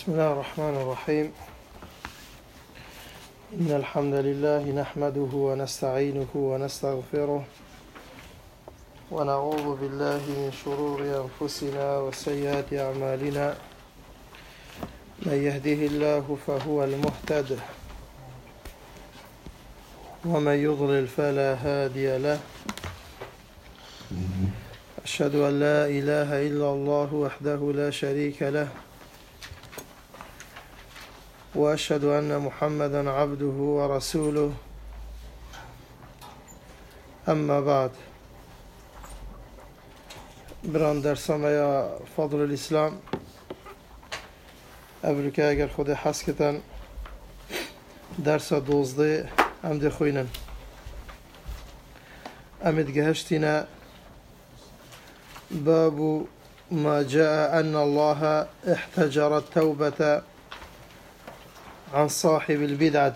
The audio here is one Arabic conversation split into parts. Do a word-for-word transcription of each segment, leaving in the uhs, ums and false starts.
بسم الله الرحمن الرحيم. إن الحمد لله نحمده ونستعينه ونستغفره ونعوذ بالله من شرور أنفسنا وسيئات أعمالنا. من يهده الله فهو المهتد ومن يضلل فلا هادي له. أشهد أن لا إله إلا الله وحده لا شريك له، وأشهد أن محمدا عبده ورسوله. أما بعد، بران درسما يا فضل الإسلام أبركا أجر خود حسكتن درس دوزده أم دخوينن أمد جهشتنا باب ما جاء أن الله احتجر التوبة عن صاحب البدعة.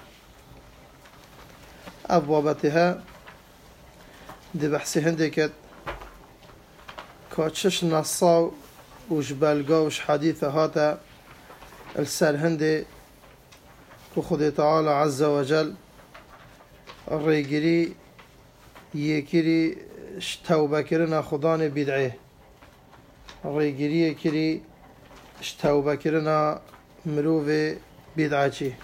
أبوابتها دي بحثي هندكت كاتشش نصاو وش بلغا وش حديثة هاتا السر هندي كخذ تعالى عز وجل الرجلي يكري توبة كرنا خدان بدعه، الرجلي يكري توبة كرنا مروفي بدعتي.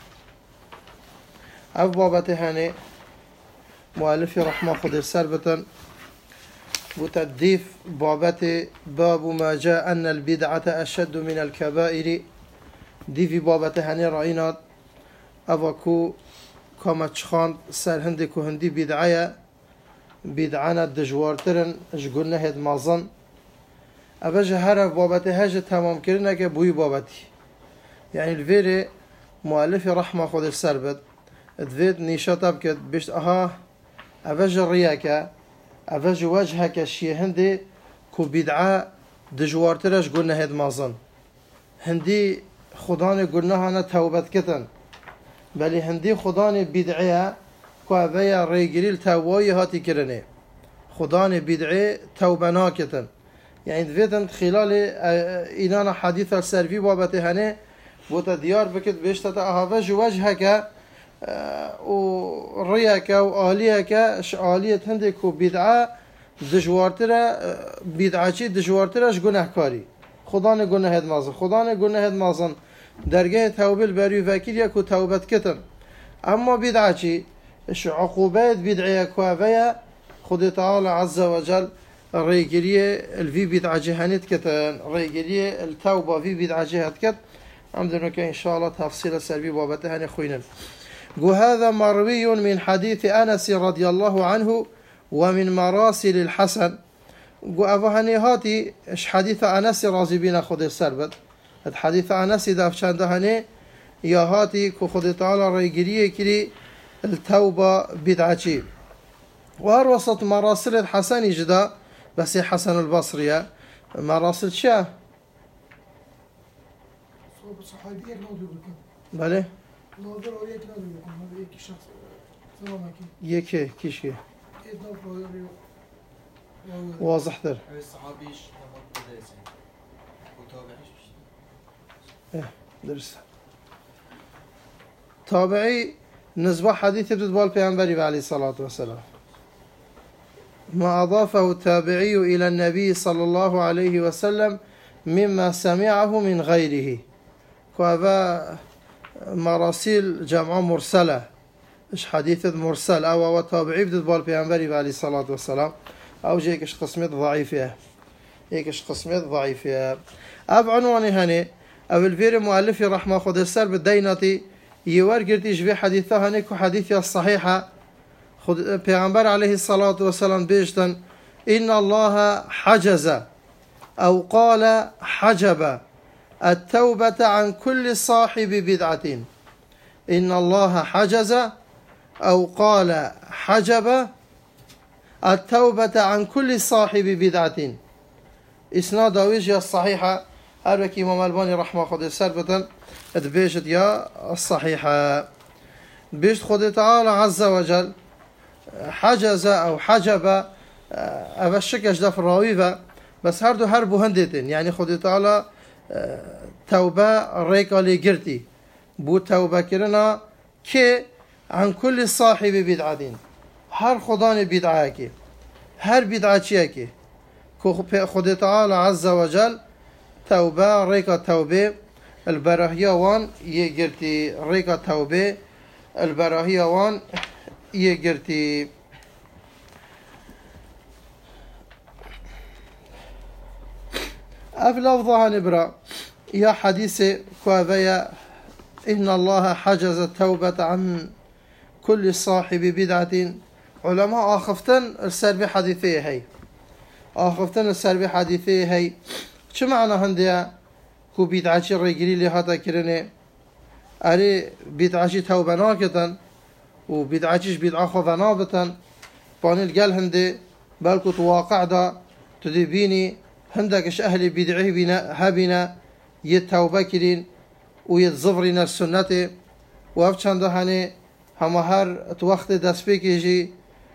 أف بابته هني مؤلف رحمه خد سربة وتديف بابته باب ما جاء أن البدعة أشد من الكبائر. دي في بابته هني رأينا أفاكو كما تشخان سر هندي كو هندي بدعية بدعانا دجوارترن جقلنا هيد مازن أبجه هرف بابته هجه تمام كرنا كبوي بابتي. يعني الفيري مؤلف رحمه خود السربت ادفيد نيشاتا بكت بيشت اها افج الرياكا افج وجهك الشي هندي كو بدعاء دجوارترش قلنا هيد مازن هندي خداني قلنا هانا توبت كتن، بلي هندي خداني بدعية كو افيا ريقريل توبوي هاتي كرني خداني بدعي توبنا كتن. يعني دفيدن خلال إنانا حديث السرفي بابته هني بوتا ديار بكت بيشتتا أهافج وجهك وريك وآليك آلية هندك وبدعاء دجوارترا بدعاء دجوارتراش گناه كاري خداني گناه هد مازن خداني گناه هد مازن درجه توبل بري فكر يكو توبت كتن. أما بدعاء اش عقوبات بدعية كوافية خد تعالى عز وجل ريقريه الفي بدعاء جهنت كتن ريقريه التوبة في بدعاء جهت كت. عمدنك إن شاء الله تفصيل سربي بابته هني خوينا. قو هذا مروي من حديث أنس رضي الله عنه ومن مراسل الحسن. قو أفهني هاتي إش حديث أنس رازي بنا خد السربت الحديث أنس دافشان دهني يا هاتي كو خد تعالى ريقريه كري التوبة بدعتي. وهر وسط مراسل الحسن جدا بس حسن البصرية مراسل شاه صحابي نادر بكم. بله. نادر أو يك نادر بكم. هذا يك شخص سلامك. يك كيش كي. واضح تر. الصحابيش نمط بداية. وتابعيش. إيه درس. تابعي نسبة حديث بتبال بيعنبري عليه الصلاة والسلام. ما أضافه التابعي إلى النبي صلى الله عليه وسلم مما سمعه من غيره. وهذا مراسيل جمع مرسلة إيش حديث مرسل أو أو تابعي بتبال بيعنبري عليه الصلاة والسلام أو جيكش قسمت ضعيفة هيكش قسمت ضعيفة. أب عنواني هني أو الفير مؤلف رحمه خد السر بالدينتي يورجت يشبه حديثها هنيك وحديثها الصحيحة خد بيعنبر عليه الصلاة والسلام بيجتن إن الله حجز أو قال حجب التوبة عن كل صاحب بدعة. إن الله حجز أو قال حجب التوبة عن كل صاحب بدعة. إسناد وجه الصحيحة أرك إمام الباني رحمه خد سربة ادبيشت يا الصحيحة بيشت خد تعالى عز وجل حجز أو حجب أبشكش دف الراويفة بس هردو هربو هندتين. يعني خد تعالى توبة ريكا لقرتي بو توبة كرنا كي عن كل صاحب بدعة هر خدان بدعاكي هر بدعاتيكي خد تعالى عز وجل توبة ريكا توبة البراهية وان يقرتي ريكا توبة البراهية وان يقرتي أف لفظها نبرا يا حديث كوافيا إن الله حجز التوبة عن كل صاحب بدعة علماء آخفتن السربي حديثي هي آخفتن السربي حديثي هي شو معنى هندية كو بدعة الرجلي اللي هذا كرني أري بدعة توبة ناكتن وبدعة بدعة خوفا نابتن بانيل قال هندي بالكو تواقع دا تدبيني هندكش أهل بدعه بنا هبنا يتوبة كرين ويتزفرين السنة وأفشان دهاني هما هر وقت دست بكيجي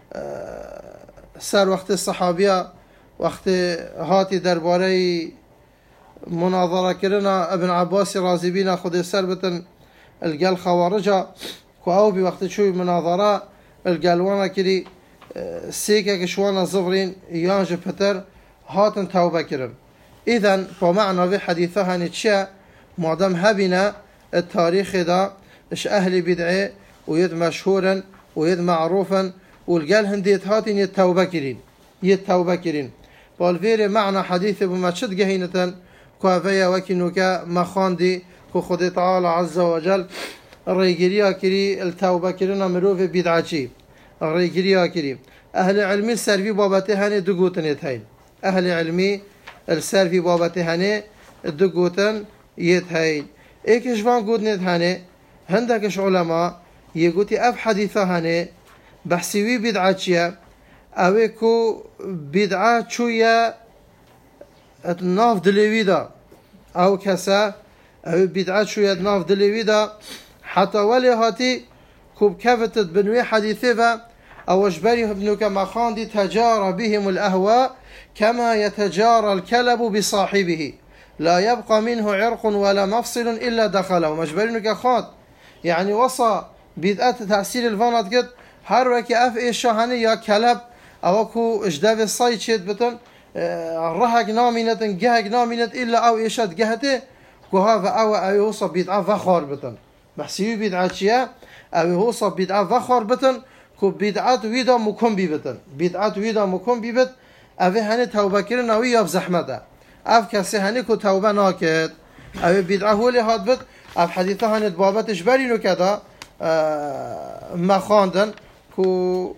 سر وقت الصحابية وقت هاتي درباري مناظرة كرنا ابن عباس رازي بينا خد سر بتن القال خوارجا كو بوقت شوي مناظرة القالوانا كري سيكا كشوانا زفرين يانج بتر هاتن توبة كرن إذن بمعنى في حديثها نتشا معدم هبنا التاريخ دا إش أهل بدعة ويد مشهورا ويد معروفا والقال هنديت هاتن يتوبة كرين يتوبة كرين بالفير معنى حديث بمشد جهينة كوافيا وكنوكا مخاندي كو خد تعالى عز وجل الرجليا كري التوبة كرنا مروف بدعتي الرجليا كري أهل علمي السرفي بابتهاني دقوتنيت هين أهل علمي السرفي بابتهاني دقوتن يتهين إيكش فان قودنيت هاني هندكش علماء يقولي أف حديثة هاني بحسيوي بدعتيا أويكو بدعة شوية ناف دلويدا أو كسا أو بدعة شوية ناف دلويدا حتى ولي هاتي كوب كفتت بنوي حديثة أو أجبري ابنك مخاندي تجارى بهم الأهواء كما يتجارى الكلب بصاحبه لا يبقى منه عرق ولا مفصل إلا دخله مجبرينك خاط يعني وصى بدعة تأثير الفانات قد هر وكي أف إيش شاهني يا كلب أو كو إجداب الصيد شيد بتن رهق نامينة جهق نامينة إلا أو إيشاد جهته كهذا أو أو يوصى بدعة فخار بتن بحسيو بدعة شيا أو يوصى بدعة فخار بتن كو بدعة ويدا مكون بيبتن بدعة ويدا مكون بيبت أو هني توبة كرنا ويا بزحمته أف كسي هني كو توبة ناكد أو بدعة هو اللي هاد بت أف حديثة هني بابتش برينو كذا ما خاندن كو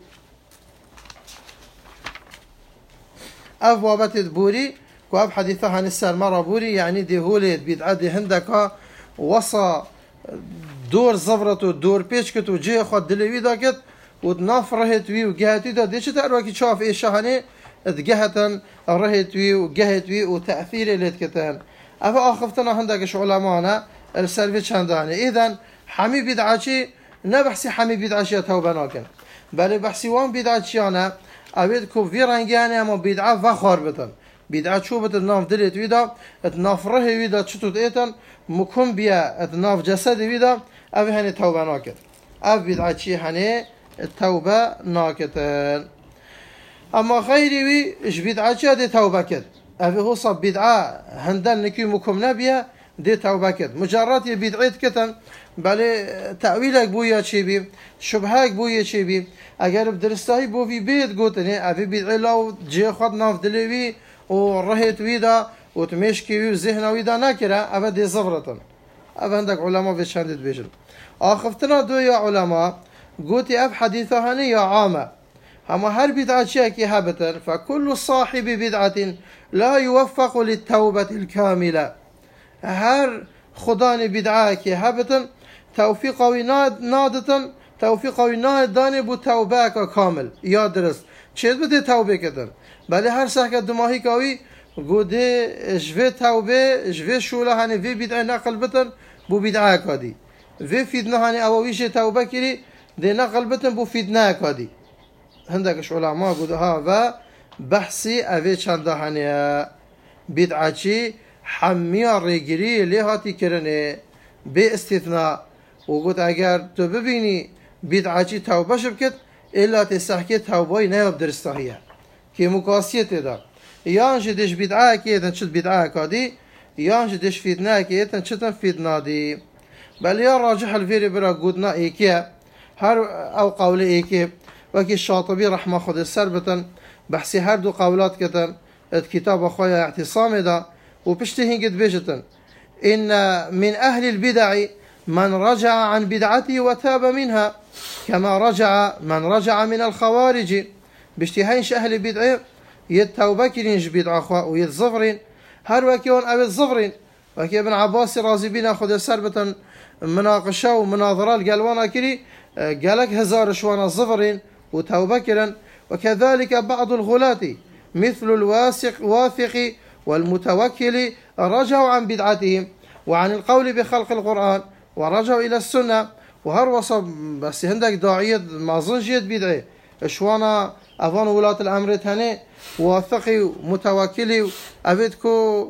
أف بابت بوري كو أف حديثة هني السرمرة بوري يعني دي هوليد بدعة دي هندكا وصى دور زفرته دور بيشكته جي خد دلوي داكت ودناف رهت وي وجهت دا ديش تعرفي شاف ايش شهني ادجهتن رهت وي وجهت وي وتاثير اللي تكتن افا اخفتنا عندك شو علمانا السلفيتش عنداني اذا حمي بدعشي نبحسي حمي بدعشي توبه ناكن بل بحسي وان بدعشي انا ابيدكو في رنجاني اما بدعه فخار بتن بدعه شو بتناف دلت ويدا تناف ره ويدا تشتوت ايتن مكون بيا تناف جسد ويدا ابي هني توبه ناكن اب بدعشي هني التوبة ناكتن أما غيري وي إش بدعة دي توبة كد أفي هو صب بدعة هندن نكي مكم نبيا دي توبة كد مجرد بدعيت كتن بل تأويلك بويا شبي شبهك بويا شبي أجر بدرستهي بو في بيت قوتني أفي بدعي لو جي خد ناف دلوي ورهيت ويدا وتمشكي وي وزهنا ويدا ناكرة أفا دي زفرة أفا عندك علماء في شاندد بيجل آخفتنا دو يا علماء قوتي أف حديثة هني يا عامة أما هل بدعة شاكي هبتا فكل صاحب بدعة لا يوفق للتوبة الكاملة هر خدان بدعة كي هبتا توفيقوي نادتا توفيقوي ناداني بو توبة كامل يا درست چيز بده توبة كتن بله هر سحكة دماغي كوي قوتي جوه توبة جوه شولة هني في بدعة نقل بتن بو بدعة كادي في فيدنا هني أواويش توبة كري دي نقل بتن بو فيدنا كادي هندكش علماء قد ها و بحثي اوه چنده هنيا بدعچي حمية ريجري لهاتي كرنه باستثناء وقلت اگر تو ببيني بدعاتي توبة شبكت إلا تستحكي توبة نيوب درستهية كي مقاسية دا يانش دش بدعاء كيتن شد بدعاء كادي يانش دش فيدنا كيتن شتن فيدنا دي بل يا راجح الفيري برا قدنا ايكيا هر او قول ايكي وكي الشاطبي رحمه خد السربتن بحسي هر دو قولات كتن الكتاب اخويا اعتصام دا وبشتهن قد بيجتن إن من أهل البدع من رجع عن بدعته وتاب منها كما رجع من رجع من الخوارج باشتهينش أهل البدع يتوبة كرينش بدعة ويتظفرين هر وكيون أبي الظفرين وكي ابن عباس رازي بينا خد السربة مناقشة ومناظرة قالوانا كري قالك هزار شوانا الظفرين وتوبة كرن وكذلك بعض الغلاة مثل الواثق واثق والمتوكل رجعوا عن بدعتهم وعن القول بخلق القرآن ورجعوا إلى السنة وهر وصب بس هندك داعية ما ظنجيت بدعي شوانا أفان ولاة الأمر تاني واثقي متوكلي أبدكو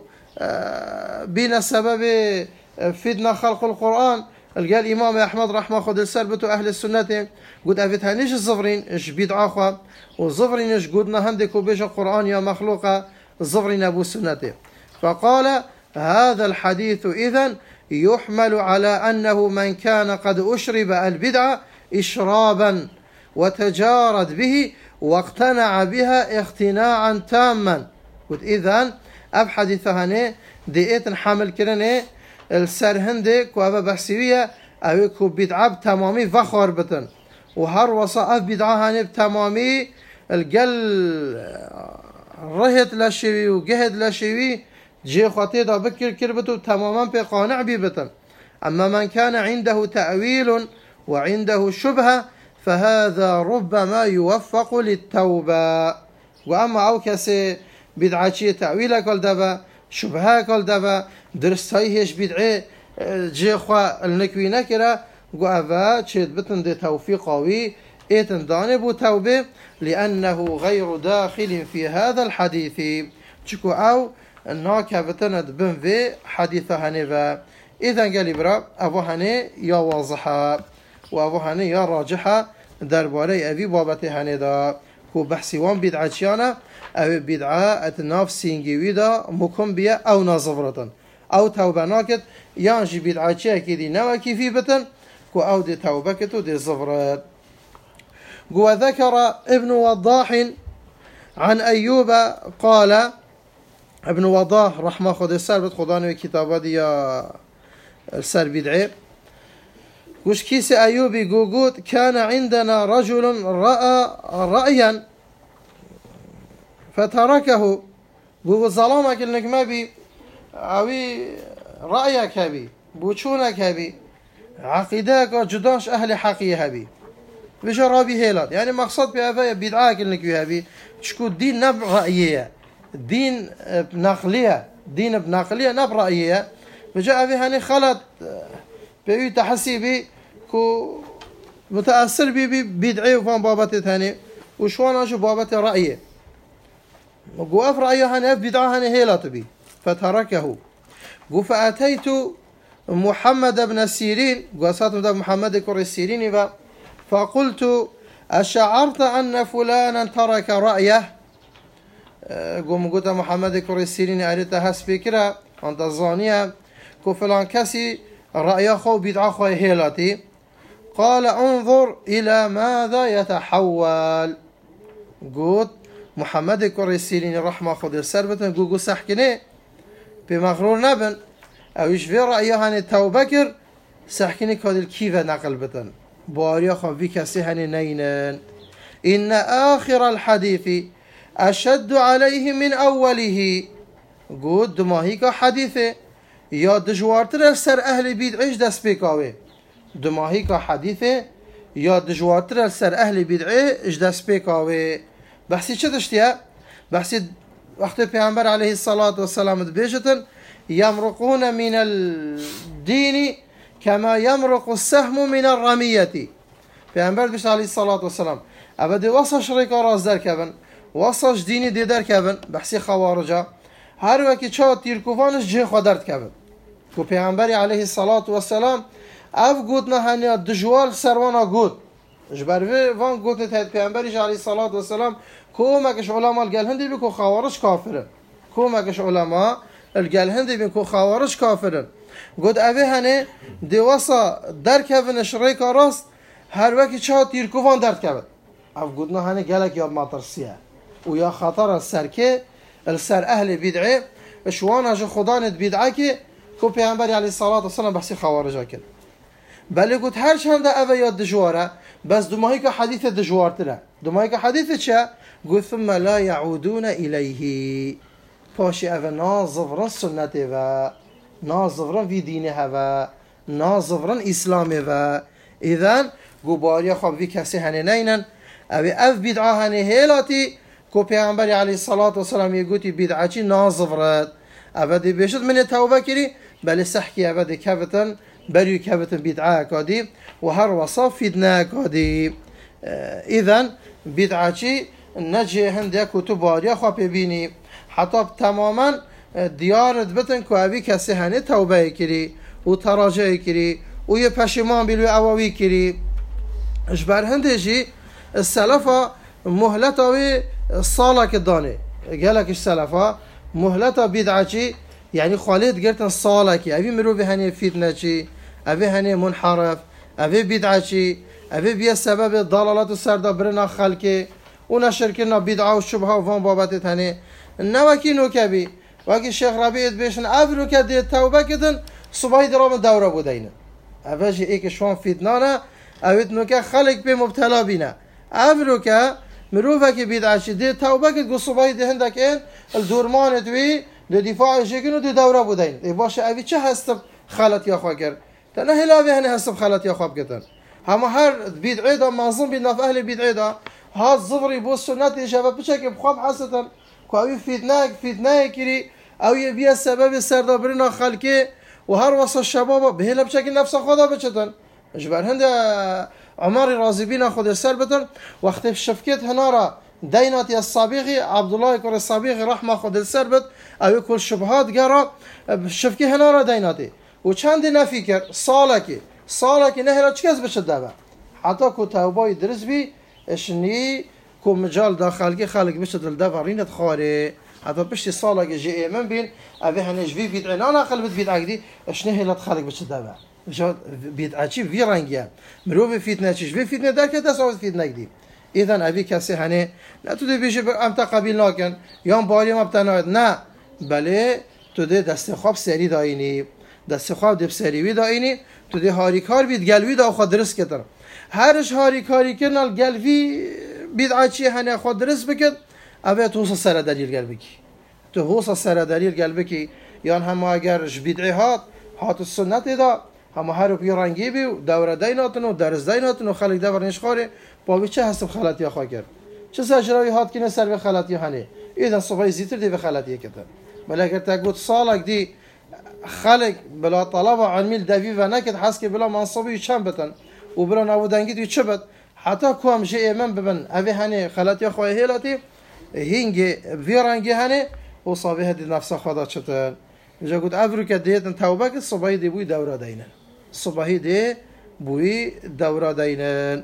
بين سبب فدنا خلق القرآن قال الإمام أحمد رحمه خد السربة أهل السنة قد أفتها نيش الظفرين إيش بدعة أخوة والظفرين إيش قدنا هندكو بيش القرآن يا مخلوقة الظفرين أبو السنة فقال هذا الحديث إذن يحمل على أنه من كان قد أشرب البدعة إشرابا وتجارد به واقتنع بها اقتناعا تاما قلت إذن أب حديثهاني ديئت حامل كرني السر هندك وأبا بحسيوية أبيكو بدعة بتمامي فخور بتن وهر وصا أف بدعة هاني بتمامي القل رهت لشوي وجهد لشوي جي خطي دا بكر كربته تماما بقانع ببتن أما من كان عنده تأويل وعنده شبهة فهذا ربما يوفق للتوبة وأما أو كسي بدعة تأويل كل دبا شبهة كل دبا درستهيش بدعة جي خوا النكوي نكرة وأبا تشيد بتن دي توفيق قوي إيتن دانب توبة لأنه غير داخل في هذا الحديث تشكو أو الناكا بتند بن في حديثة هنفا إذن قال برا أبو هني يا واضحة وأبو هني يا راجحة درباري أبي بابتي هني دا كو بحثي وان بدعاتيانا أو بدعاء اتناف سينجيوي دا مكم بيا أو نازفرة أو توبة ناكت يانجي بدعاتيا كيدي نوا كيفي بتن كو أو دي توبة كتو دي زفرة وذكر ابن وضاح عن أيوب قال ابن وضاح رحمه خد السر خداني كتابه دي السر بدعي وش كيس أيوبي قوقود كان عندنا رجل رأى رأيا فتركه قوقود ظلامك انك ما بي اوي رأيك هبي بوچونك هبي عقيدك جداش أهل حقية هبي بجرابي هيلات يعني مقصد بأفايا بدعاك انك هبي شكو الدين نب رأيية دين بنقلية دين بنقلية نب رأيية بجاء بها هني خلط بيوي تحسي بي كو متأثر بي بدعي وفان بابتي ثاني وشوان أشو بابتي رأيه وقف رأيه هني بدعا هني هيلات بي فتركه قو فأتيت محمد بن السيرين قوسات محمد كور السيرين فقلت أشعرت أن فلانا ترك رأيه قوم قلت محمد كور السيرين أريتها سبيكرا عند الظانية كو فلان كسي رأي خو بدعا خو هيلاتي قال انظر إلى ماذا يتحول قلت محمد كور السيرين رحمه خد السربة قو سحكني بمغرور نبن او ايش في رأيه هاني توبكر سحكني كاد الكيفة نقل بتن باريا خافي كسي هاني نينن إن آخر الحديث أشد عليه من أوله قد دماهيك حديثه يا دجوارتر سر أهل بدعش دست بيكاوه دماهيك حديثه يا دجوارتر سر أهل بدعش دست بيكاوه بحثي چه دشتيا بحثي وقت پیامبر عليه الصلاة والسلام بيجتن يمرقون من الدين كما يمرق السهم من الرمية پیامبر بيش عليه الصلاة والسلام أبدي وصا شريك راز در كبن وصا ديني دي در كبن بحثي خوارجا هر وکی چا تیرکوفانش جه خودرد کبد که پیغمبری علیه الصلاة والسلام اف گوت نه هنیا دجوال سروانا گوت جبروی وان گوت تهد پیغمبریش علیه الصلاة والسلام کومکش علماء الگل هندی بی که خوارش کافرن کومکش علماء الگل هندی بی که خوارش کافرن گوت اوه هنه دیواسا در کفنش ریکا راست هر وکی چا تیرکوفان درد کبد اف گوت نه هنه گلک یا مطرسیه و یا خطر السرکه السر اهل بدعه شوان اجا خدانت بدعه که که پیغمبری علیه الصلاة والسلام بحثی خوارجا کرد بله گوت هر چند اوه یاد دجواره بس دوماهی که حدیث دجوار تره دوماهی که حدیث چه؟ گوت ثم لا يعودون الیه پاشی اوه نازفرن سنته و نازفرن وی دینه و نازفرن اسلامه و ایذن گو باریا خواب وی کسی هنه نینن اوه اف بدعه هنه هیلاتی که پیغمبری علیه الصلاة والسلام یگوتی بدعه چی نازفرد اوه دی بشد من توبه کری بله سحکی اوه دی کفتن بریو کفتن بدعه کادی و هر وصاف فیدنه کادی ایذن بدعه چی نجه هنده کتو باریا خواه ببینی حتی تماما دیارت بتن که اوی کسی هنه توبه کری و تراجع کری و یه پشیمان بیلوی اواوی کری اشبر هنده جی السلفا مهلت اوی صالة كداني قالك السلفة مهلتها بدعة يعني خالد قرتن صالة كي أبي مرو بهني فتنة شي أبي هني منحرف أبي بدعة شي أبي بيا سبب الضلالات السردة برنا خلقي ونشر كنا بدعة والشبهة وفان بابات هني نوكي نوكبي وكي الشيخ ربيع بيشن أفرو كدي التوبة كدن صباحي درام الدورة بودينا أفاجي إيك شوان فتنانا أبيت نوكا خلق بمبتلا بينا أفرو كا مروفه که بدعه شده توبه که گو صبحی دهندک این الدورمان دوی لدفاع شکن و دو دوره بودین ای باشه اوی چه هستم خلط یا خواه کرد تنه هلاوی هنه هستم خلط یا خواب کردن همه هر بدعه دا منظم بین نف اهل بدعه دا ها زفری بو سنت شبه بچه که بخواب حستن که اوی فتنه فتنه کری اوی بیا سبب سردابرین خلقه و هر واسه شباب به هلا بچه که نفس خدا بچتن جبر هنده عمر راضی بین خود سر بتن وقتی شفکت هنارا دیناتی الصابغی عبدالله کور الصابغی رحمه خود سر بت اوی کل شبهات گرا شفکی هنارا دیناتی و چند نفی کرد ساله که ساله که نهلا چکس بشد دبه حتی که توبای درست بی اشنی که مجال داخل که خلق بشد الدبه رینت خاره حتی پشتی ساله که جی ایمن بین اوی هنجوی بیدعینا ناقل بید بیدعی اشنی هلت خلق بشد دبه بدعه چی وی رنگیه مرو فتنه چیش وی فتنه در که تصاوت فتنه کدی ایدن ابی کسی هنه نه تو دی بیشه ام تقبیل نکن یا باری ما بتناید نه بله تو دی دست خواب سری داینی دست خواب دب سریوی داینی تو دی هاری کار بید گلوی دا خود درست کتر هرش هاری کاری کنال گلوی بدعه چی هنه خود درست بکد ابی تو حوصا سر دلیل گل بکی تو حوصا سر دلیل گل بکی یا هم اگر بدعه هات هات السنت دا همه هر رو پیرانگی بی دوره دیناتون و درس دیناتون و خلق دور نشخاره با چه هست خلطی ها خواه کرد چه سجراوی هات کنه سر به خلطی هنه ایدن صبحی زیتر دی به خلطی کتن بله اگر تگوت سالک دی خلق بلا طلب علمی دوی و نکد حس که بلا منصبی چند بتن و بلا نبودنگی دی چه بد حتی که هم جه ایمن ببن اوی هنه خلطی خواه هیلاتی هینگی ویرانگی هنه و صابه دی نفس خدا چتن اینجا گفت افرو که دیتن توبه که صبحی دی بوی دوره دینن صبحی دی بوی دوره دینن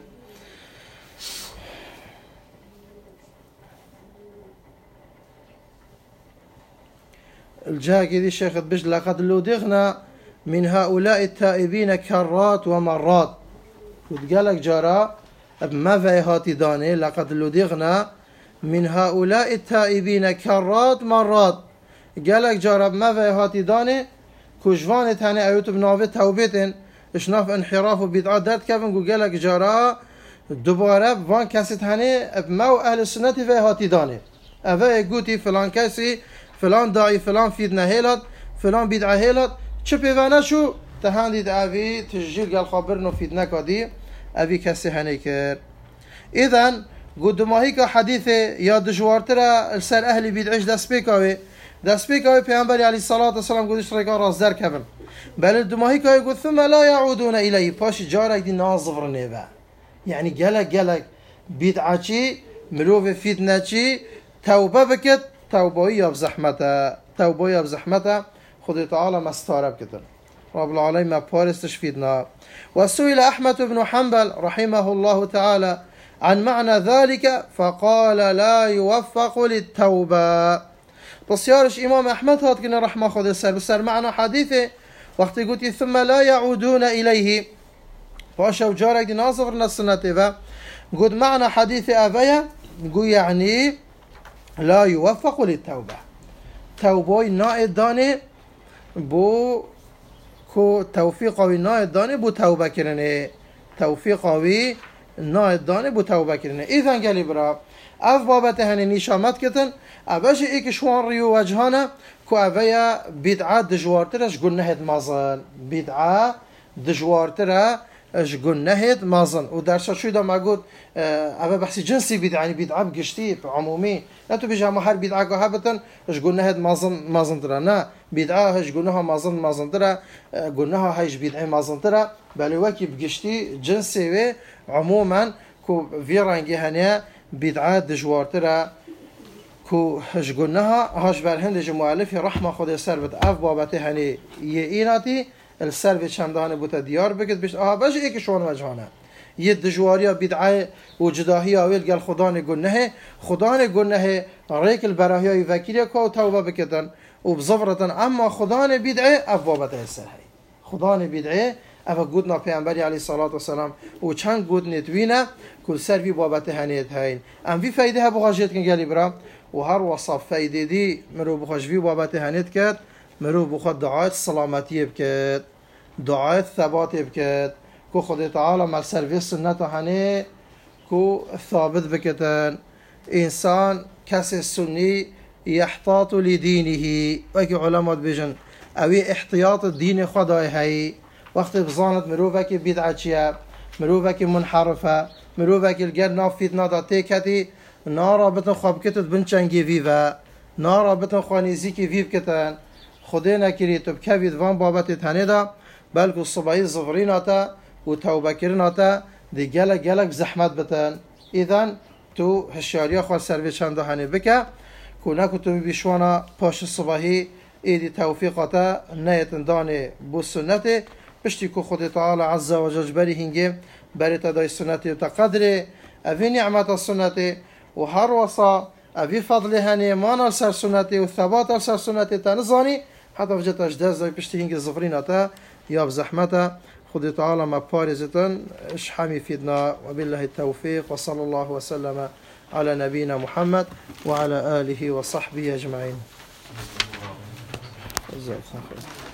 الجاكي دي شيخ بج لقد لودغنا من هؤلاء التائبين كرات ومرات وتقالك جرى بما فيهاتي داني لقد لودغنا من هؤلاء التائبين كرات مرات قالك جرى بما فيهاتي داني كجوان تاني ايوت بنافه توبتن اشناف انحراف وبدعات درد كيفن قالك جرى دوباره وان كاسي تاني بما اهل السنه فيهاتي داني افا قوتي فلان كاسي فلان داعي فلان فيدنا هيلات فلان بدعه هيلات چه پیوانه شو تهاندید اوی تشجیل قال خبرنو فيدنا كادي اوی کسی هنی کرد اذن قدماهی که حدیث یا دجوارتره سر اهل بدعش دست بکاوی دست بکاوی پیامبری علیه الصلاة والسلام گودش رگا راز در کبن بل دماهی که گفت ثم لا يعودون الیه پاش جارک دی ناظفر نیبه یعنی گلک گلک بدعچی مروف فیدنچی توبه بکد توبه یا بزحمته توبه یا زحمت خود تعالی مستارب کتن رب العالمين ما بارستش فيدنا. وسئل أحمد بن حنبل رحمه الله تعالى عن معنى ذلك فقال لا يوفق للتوبة. بسيارش إمام أحمد هات كنا رحمه خود السر بسر معنى حديثه وقت قلت ثم لا يعودون إليه باشا وجارك دي ناصفر السنة قلت معنى حديث أبايا قل يعني لا يوفق للتوبة توبه نائد داني بو کو توفیقاوی ناید دانه بو توبه کرنه توفیقاوی ناید دانه بو توبه کرنه ایفن گلی برا اف بابت هنه نیشامت کتن اوش ایک شوان ریو وجهانه کو اویا بدعا دجوارترش گل نهد مازن بدعا دجوارتره اش قل نهد مازن ودرسا شو دا ما قلت أبا بحسي جنسي بدعة يعني بدعة بقشتي عمومي لا تبيجها محر بدعة قهبة اش قلنا هاد مازن مازن ترى نا بدعة هش قلناها مازن مازن ترى قلناها هيش بدعة مازن ترى بل وكي بقشتي جنسي عموما كو في رانجي هنيا بدعة دجوار ترى كو هش قلناها هاش بالهند مؤلف رحمة خود سربت اف بابته هني يئيناتي السربت شندانه بوتا ديار بكت بيش اه باش ايك شوان وجهانه يد دجواريا بدعه وجداهيا ويل قال خدا نقول نه خدا نقول نه ريك البراهيا يفكريا كو توبه بكتن وبزفرة اما خدا بدعه ابوابته السر هي خدا بدعه اما قدنا پیامبری علیه الصلاه والسلام و چند قد نتوینه كل سر في بابته هنيت هين ام في فايده بغاجت كن قال برا وهر وصف فايده دي مرو بخش في بابته هنيت كات مرو بخد دعاء السلامتيه بكات دعاء الثبات بكات كو خدا تعالى مع سرویس سنت هنه كو ثابت بكتن انسان كس السني يحتاط لدينه وكي علماء بيجن اوي احتياط الدين خداي هي وقت بزانت مروفك بدعه چيا مروفك منحرفه مروفك الجر نافيت نادا تيكتي نارا بتن خواب كتت بنچنگي فيفا نارا بتن خوانيزي كي فيف كتن خدا نكري تو بكبيد وان بابت تنيدا بلکو صبحی زفریناتا و توبه کرناتا دی گلک گلک زحمت بتن ایدن تو هشیاریا خواه سروی چنده هنه بکه که نکو تو بیشوانا پاش صبحی ایدی توفیقاتا نیتن دانه بو سنته پشتی که خود تعالی عز و جل بری هنگه بری تدای سنته و تقدره اوی نعمت سنته و هر وصا اوی فضل هنه مانا سر سنته و ثبات سر سنته تنزانی حتی وجد اجداز دای پشتی هنگه زفریناتا يا بزحمته خذ تعالى ما بارزة اشحمي فيدنا وبالله التوفيق وصلى الله وسلم على نبينا محمد وعلى آله وصحبه أجمعين.